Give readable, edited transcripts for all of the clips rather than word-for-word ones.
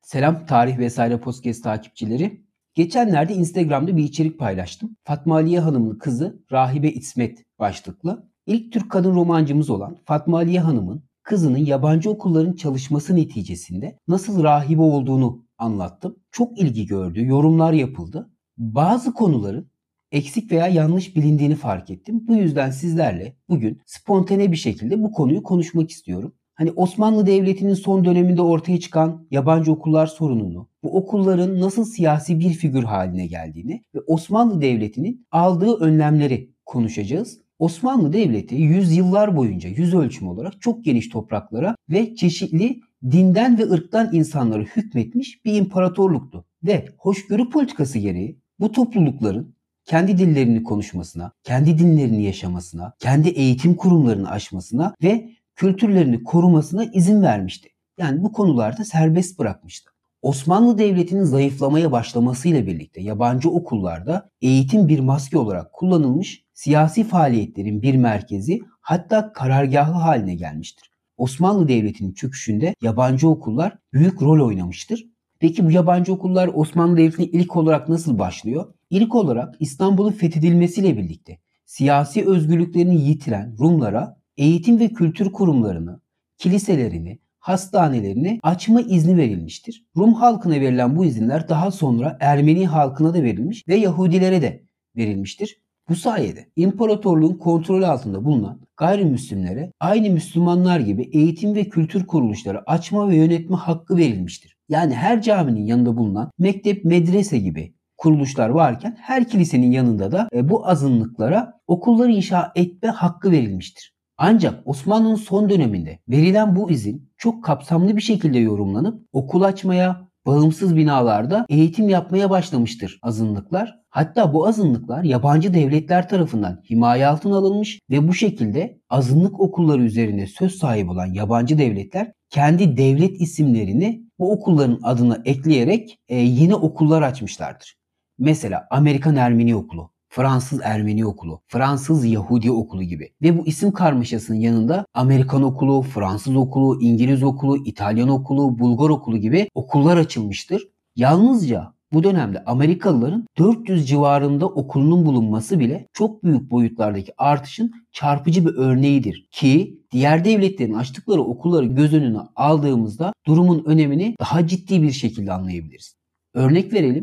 Selam Tarih Vesaire Podcast takipçileri. Geçenlerde Instagram'da bir içerik paylaştım. Fatma Aliye Hanım'ın kızı Rahibe İsmet başlıklı. İlk Türk kadın romancımız olan Fatma Aliye Hanım'ın kızının yabancı okulların çalışması neticesinde nasıl rahibe olduğunu anlattım. Çok ilgi gördü, yorumlar yapıldı. Bazı konuların eksik veya yanlış bilindiğini fark ettim. Bu yüzden sizlerle bugün spontane bir şekilde bu konuyu konuşmak istiyorum. Hani Osmanlı Devleti'nin son döneminde ortaya çıkan yabancı okullar sorununu, bu okulların nasıl siyasi bir figür haline geldiğini ve Osmanlı Devleti'nin aldığı önlemleri konuşacağız. Osmanlı Devleti yüzyıllar boyunca yüz ölçümü olarak çok geniş topraklara ve çeşitli dinden ve ırktan insanlara hükmetmiş bir imparatorluktu. Ve hoşgörü politikası gereği bu toplulukların kendi dillerini konuşmasına, kendi dinlerini yaşamasına, kendi eğitim kurumlarını aşmasına ve kültürlerini korumasına izin vermişti. Yani bu konularda serbest bırakmıştı. Osmanlı Devleti'nin zayıflamaya başlamasıyla birlikte yabancı okullarda eğitim bir maske olarak kullanılmış, siyasi faaliyetlerin bir merkezi, hatta karargahı haline gelmiştir. Osmanlı Devleti'nin çöküşünde yabancı okullar büyük rol oynamıştır. Peki bu yabancı okullar Osmanlı Devleti'ne ilk olarak nasıl başlıyor? İlk olarak İstanbul'un fethedilmesiyle birlikte siyasi özgürlüklerini yitiren Rumlara eğitim ve kültür kurumlarını, kiliselerini, hastanelerini açma izni verilmiştir. Rum halkına verilen bu izinler daha sonra Ermeni halkına da verilmiş ve Yahudilere de verilmiştir. Bu sayede imparatorluğun kontrolü altında bulunan gayrimüslimlere aynı Müslümanlar gibi eğitim ve kültür kuruluşları açma ve yönetme hakkı verilmiştir. Yani her caminin yanında bulunan mektep, medrese gibi kuruluşlar varken her kilisenin yanında da bu azınlıklara okulları inşa etme hakkı verilmiştir. Ancak Osmanlı'nın son döneminde verilen bu izin çok kapsamlı bir şekilde yorumlanıp okul açmaya, bağımsız binalarda eğitim yapmaya başlamıştır azınlıklar. Hatta bu azınlıklar yabancı devletler tarafından himaye altına alınmış ve bu şekilde azınlık okulları üzerinde söz sahibi olan yabancı devletler kendi devlet isimlerini bu okulların adına ekleyerek yeni okullar açmışlardır. Mesela Amerikan Ermeni Okulu, Fransız Ermeni Okulu, Fransız Yahudi Okulu gibi. Ve bu isim karmaşasının yanında Amerikan Okulu, Fransız Okulu, İngiliz Okulu, İtalyan Okulu, Bulgar Okulu gibi okullar açılmıştır. Yalnızca bu dönemde Amerikalıların 400 civarında okulunun bulunması bile çok büyük boyutlardaki artışın çarpıcı bir örneğidir. Ki diğer devletlerin açtıkları okulları göz önüne aldığımızda durumun önemini daha ciddi bir şekilde anlayabiliriz. Örnek verelim,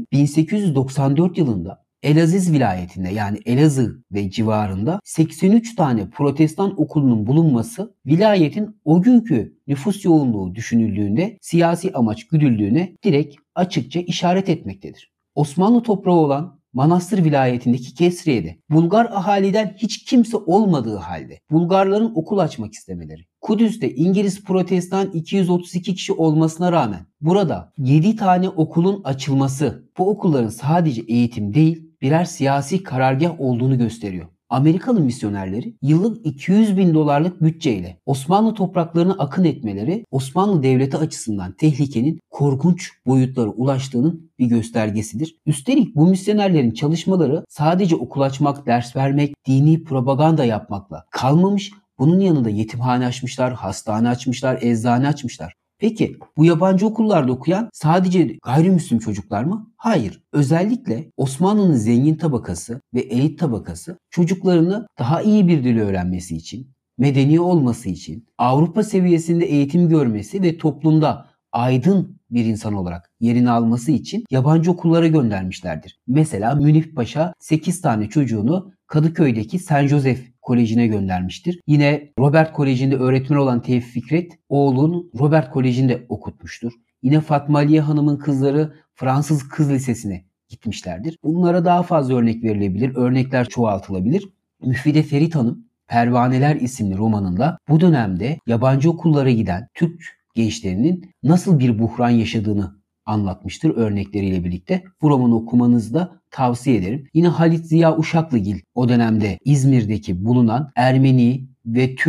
1894 yılında Elaziz vilayetinde yani Elazığ ve civarında 83 tane protestan okulunun bulunması vilayetin o günkü nüfus yoğunluğu düşünüldüğünde siyasi amaç güdüldüğüne direkt açıkça işaret etmektedir. Osmanlı toprağı olan Manastır vilayetindeki Kesriye'de Bulgar ahaliden hiç kimse olmadığı halde Bulgarların okul açmak istemeleri, Kudüs'te İngiliz protestan 232 kişi olmasına rağmen burada 7 tane okulun açılması bu okulların sadece eğitim değil birer siyasi karargah olduğunu gösteriyor. Amerikalı misyonerleri yıllık $200.000 bütçeyle Osmanlı topraklarına akın etmeleri Osmanlı Devleti açısından tehlikenin korkunç boyutlara ulaştığının bir göstergesidir. Üstelik bu misyonerlerin çalışmaları sadece okul açmak, ders vermek, dini propaganda yapmakla kalmamış. Bunun yanında yetimhane açmışlar, hastane açmışlar, eczane açmışlar. Peki bu yabancı okullarda okuyan sadece gayrimüslim çocuklar mı? Hayır. Özellikle Osmanlı'nın zengin tabakası ve elit tabakası çocuklarını daha iyi bir dil öğrenmesi için, medeni olması için, Avrupa seviyesinde eğitim görmesi ve toplumda aydın bir insan olarak yerini alması için yabancı okullara göndermişlerdir. Mesela Münih Paşa 8 tane çocuğunu Kadıköy'deki Saint Joseph Koleji'ne göndermiştir. Yine Robert Koleji'nde öğretmen olan Tevfik Fikret oğlunu Robert Koleji'nde okutmuştur. Yine Fatma Aliye Hanım'ın kızları Fransız Kız Lisesi'ne gitmişlerdir. Bunlara daha fazla örnek verilebilir, örnekler çoğaltılabilir. Müfide Ferit Hanım Pervaneler isimli romanında bu dönemde yabancı okullara giden Türk gençlerinin nasıl bir buhran yaşadığını anlatmıştır örnekleriyle birlikte. Bu romanı okumanızı da tavsiye ederim. Yine Halit Ziya Uşaklıgil o dönemde İzmir'deki bulunan Ermeni ve Türk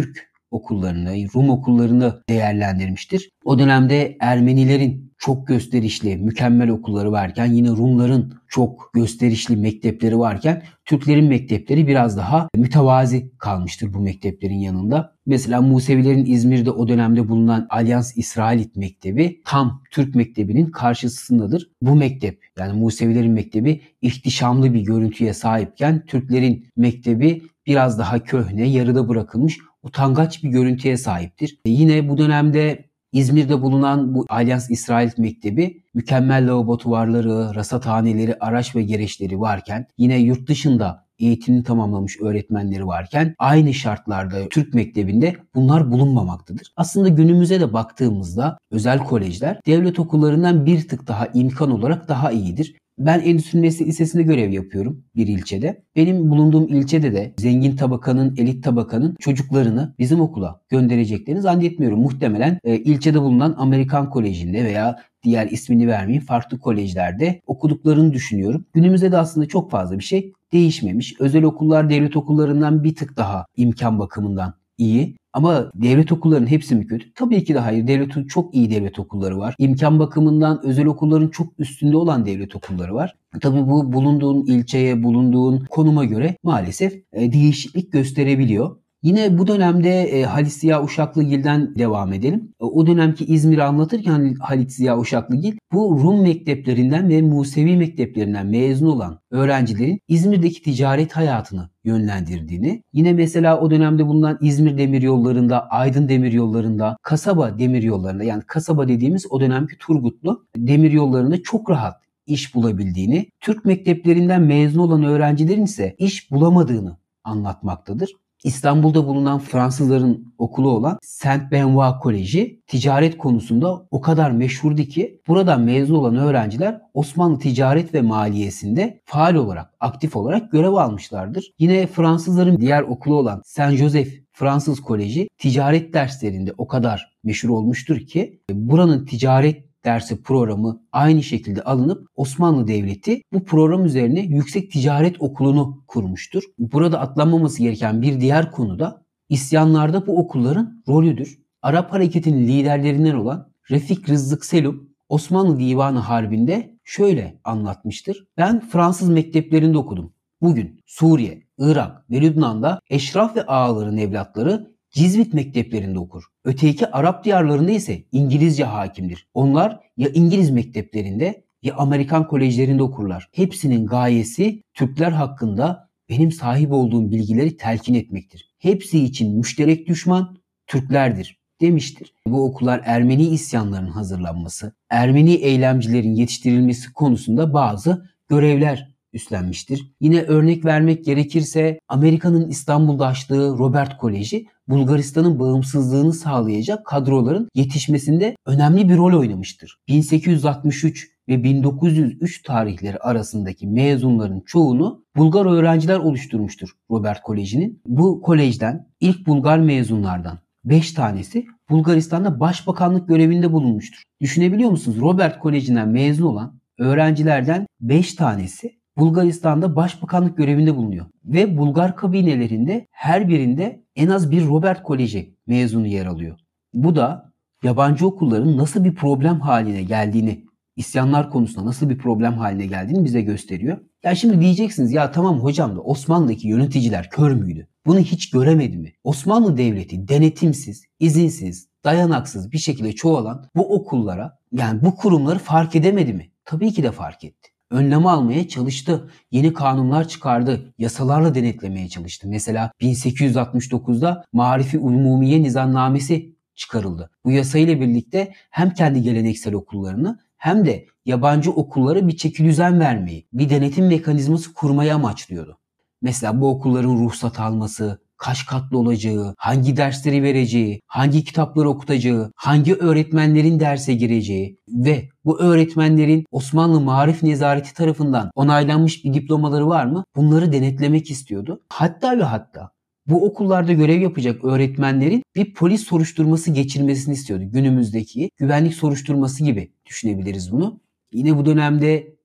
okullarını, Rum okullarını değerlendirmiştir. O dönemde Ermenilerin çok gösterişli, mükemmel okulları varken, yine Rumların çok gösterişli mektepleri varken Türklerin mektepleri biraz daha mütevazi kalmıştır bu mekteplerin yanında. Mesela Musevilerin İzmir'de o dönemde bulunan Alyans İsrailit Mektebi tam Türk Mektebi'nin karşısındadır. Bu mektep, yani Musevilerin mektebi ihtişamlı bir görüntüye sahipken Türklerin mektebi biraz daha köhne, yarıda bırakılmış, utangaç bir görüntüye sahiptir. Yine bu dönemde İzmir'de bulunan bu Alyans İsrailit Mektebi mükemmel laboratuvarları, rasathaneleri, araç ve gereçleri varken, yine yurt dışında eğitimini tamamlamış öğretmenleri varken aynı şartlarda Türk Mektebi'nde bunlar bulunmamaktadır. Aslında günümüze de baktığımızda özel kolejler devlet okullarından bir tık daha imkan olarak daha iyidir. Ben Endüstri Meslek Lisesi'nde görev yapıyorum bir ilçede. Benim bulunduğum ilçede de zengin tabakanın, elit tabakanın çocuklarını bizim okula göndereceklerini zannetmiyorum. Muhtemelen ilçede bulunan Amerikan Koleji'nde veya diğer ismini vermeyeyim farklı kolejlerde okuduklarını düşünüyorum. Günümüzde de aslında çok fazla bir şey değişmemiş. Özel okullar devlet okullarından bir tık daha imkan bakımından iyi. Ama devlet okullarının hepsi mi kötü? Tabii ki de hayır. Çok iyi devlet okulları var. İmkan bakımından özel okulların çok üstünde olan devlet okulları var. Tabii bu bulunduğun ilçeye, bulunduğun konuma göre maalesef değişiklik gösterebiliyor. Yine bu dönemde Halit Ziya Uşaklıgil'den devam edelim. O dönemki İzmir'i anlatırken Halit Ziya Uşaklıgil bu Rum mekteplerinden ve Musevi mekteplerinden mezun olan öğrencilerin İzmir'deki ticaret hayatını yönlendirdiğini, yine mesela o dönemde bulunan İzmir demiryollarında, Aydın demiryollarında, kasaba demiryollarında, yani kasaba dediğimiz o dönemki Turgutlu demiryollarında çok rahat iş bulabildiğini, Türk mekteplerinden mezun olan öğrencilerin ise iş bulamadığını anlatmaktadır. İstanbul'da bulunan Fransızların okulu olan Saint Benoît Koleji ticaret konusunda o kadar meşhurdu ki buradan mezun olan öğrenciler Osmanlı ticaret ve maliyesinde faal olarak, aktif olarak görev almışlardır. Yine Fransızların diğer okulu olan Saint Joseph Fransız Koleji ticaret derslerinde o kadar meşhur olmuştur ki buranın ticaret dersi programı aynı şekilde alınıp Osmanlı Devleti bu program üzerine Yüksek Ticaret Okulu'nu kurmuştur. Burada atlanmaması gereken bir diğer konu da isyanlarda bu okulların rolüdür. Arap hareketinin liderlerinden olan Refik Rızık Selum Osmanlı Divanı Harbi'nde şöyle anlatmıştır. Ben Fransız mekteplerinde okudum. Bugün Suriye, Irak ve Lübnan'da eşraf ve ağaların evlatları Cizvit mekteplerinde okur. Öteki Arap diyarlarında ise İngilizce hakimdir. Onlar ya İngiliz mekteplerinde ya Amerikan kolejlerinde okurlar. Hepsinin gayesi Türkler hakkında benim sahip olduğum bilgileri telkin etmektir. Hepsi için müşterek düşman Türklerdir demiştir. Bu okullar Ermeni isyanlarının hazırlanması, Ermeni eylemcilerin yetiştirilmesi konusunda bazı görevler üstlenmiştir. Yine örnek vermek gerekirse Amerika'nın İstanbul'da açtığı Robert Koleji Bulgaristan'ın bağımsızlığını sağlayacak kadroların yetişmesinde önemli bir rol oynamıştır. 1863 ve 1903 tarihleri arasındaki mezunların çoğunu Bulgar öğrenciler oluşturmuştur Robert Koleji'nin. Bu kolejden ilk Bulgar mezunlardan 5 tanesi Bulgaristan'da başbakanlık görevinde bulunmuştur. Düşünebiliyor musunuz? Robert Koleji'nden mezun olan öğrencilerden 5 tanesi Bulgaristan'da başbakanlık görevinde bulunuyor. Ve Bulgar kabinelerinde her birinde en az bir Robert Koleji mezunu yer alıyor. Bu da yabancı okulların nasıl bir problem haline geldiğini, isyanlar konusunda nasıl bir problem haline geldiğini bize gösteriyor. Ya şimdi diyeceksiniz ya tamam hocam da Osmanlı'daki yöneticiler kör müydü? Bunu hiç göremedi mi? Osmanlı Devleti denetimsiz, izinsiz, dayanaksız bir şekilde çoğalan bu okullara, yani bu kurumları fark edemedi mi? Tabii ki de fark etti. Önlem almaya çalıştı. Yeni kanunlar çıkardı. Yasalarla denetlemeye çalıştı. Mesela 1869'da Marifi Umumiye Nizamnamesi çıkarıldı. Bu yasayla birlikte hem kendi geleneksel okullarını hem de yabancı okullara bir çekidüzen vermeyi, bir denetim mekanizması kurmayı amaçlıyordu. Mesela bu okulların ruhsat alması, kaç katlı olacağı, hangi dersleri vereceği, hangi kitapları okutacağı, hangi öğretmenlerin derse gireceği ve bu öğretmenlerin Osmanlı Maarif Nezareti tarafından onaylanmış bir diplomaları var mı? Bunları denetlemek istiyordu. Hatta ve hatta bu okullarda görev yapacak öğretmenlerin bir polis soruşturması geçirmesini istiyordu. Günümüzdeki güvenlik soruşturması gibi düşünebiliriz bunu. Yine bu dönemde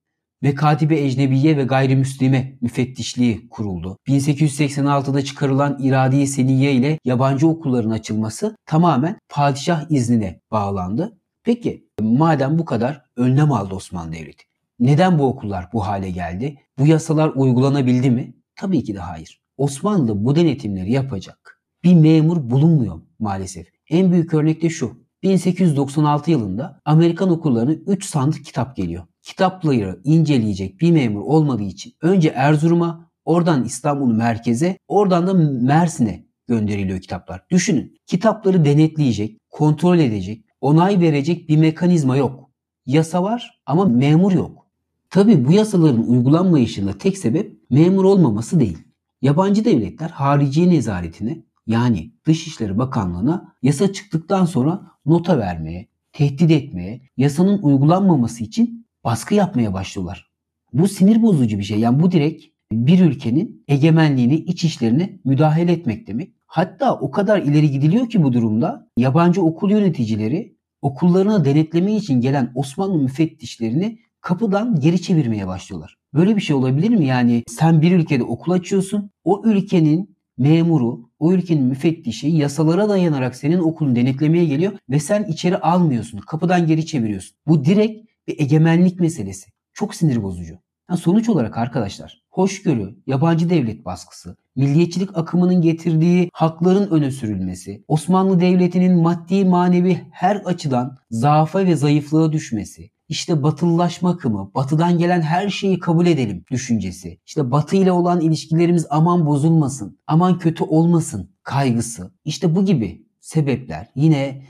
ve Katibe Ecnebiye ve Gayrimüslime Müfettişliği kuruldu. 1886'da çıkarılan İrade-i Seniyye ile yabancı okulların açılması tamamen padişah iznine bağlandı. Peki madem bu kadar önlem aldı Osmanlı Devleti, neden bu okullar bu hale geldi? Bu yasalar uygulanabildi mi? Tabii ki de hayır. Osmanlı'da bu denetimleri yapacak bir memur bulunmuyor maalesef. En büyük örnek de şu. 1896 yılında Amerikan okullarına 3 sandık kitap geliyor. Kitapları inceleyecek bir memur olmadığı için önce Erzurum'a, oradan İstanbul merkeze, oradan da Mersin'e gönderiliyor kitaplar. Düşünün, kitapları denetleyecek, kontrol edecek, onay verecek bir mekanizma yok. Yasa var ama memur yok. Tabii bu yasaların uygulanmayışında tek sebep memur olmaması değil. Yabancı devletler Hariciye Nezaretine, yani Dışişleri Bakanlığı'na yasa çıktıktan sonra nota vermeye, tehdit etmeye, yasanın uygulanmaması için baskı yapmaya başlıyorlar. Bu sinir bozucu bir şey. Yani bu direkt bir ülkenin egemenliğini, iç işlerine müdahale etmek demek. Hatta o kadar ileri gidiliyor ki bu durumda yabancı okul yöneticileri okullarına denetleme için gelen Osmanlı müfettişlerini kapıdan geri çevirmeye başlıyorlar. Böyle bir şey olabilir mi? Yani sen bir ülkede okul açıyorsun, o ülkenin memuru, o ülkenin müfettişi yasalara dayanarak senin okulunu denetlemeye geliyor ve sen içeri almıyorsun, kapıdan geri çeviriyorsun. Bu direkt bir egemenlik meselesi. Çok sinir bozucu. Yani sonuç olarak arkadaşlar, hoşgörü, yabancı devlet baskısı, milliyetçilik akımının getirdiği hakların öne sürülmesi, Osmanlı Devleti'nin maddi manevi her açıdan zaafa ve zayıflığa düşmesi, İşte batılılaşma akımı, batıdan gelen her şeyi kabul edelim düşüncesi, İşte batı ile olan ilişkilerimiz aman bozulmasın, aman kötü olmasın kaygısı, İşte bu gibi sebepler yine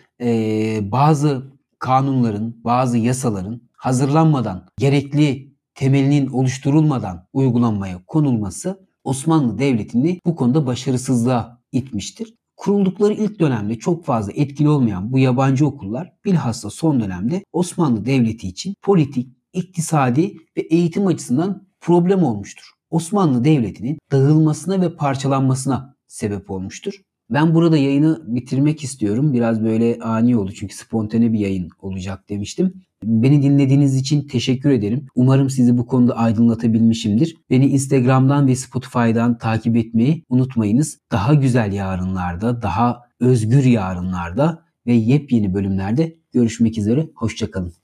bazı kanunların, bazı yasaların hazırlanmadan, gerekli temelinin oluşturulmadan uygulanmaya konulması Osmanlı Devleti'ni bu konuda başarısızlığa itmiştir. Kuruldukları ilk dönemde çok fazla etkili olmayan bu yabancı okullar bilhassa son dönemde Osmanlı Devleti için politik, iktisadi ve eğitim açısından problem olmuştur. Osmanlı Devleti'nin dağılmasına ve parçalanmasına sebep olmuştur. Ben burada yayını bitirmek istiyorum. Biraz böyle ani oldu çünkü spontane bir yayın olacak demiştim. Beni dinlediğiniz için teşekkür ederim. Umarım sizi bu konuda aydınlatabilmişimdir. Beni Instagram'dan ve Spotify'dan takip etmeyi unutmayınız. Daha güzel yarınlarda, daha özgür yarınlarda ve yepyeni bölümlerde görüşmek üzere. Hoşça kalın.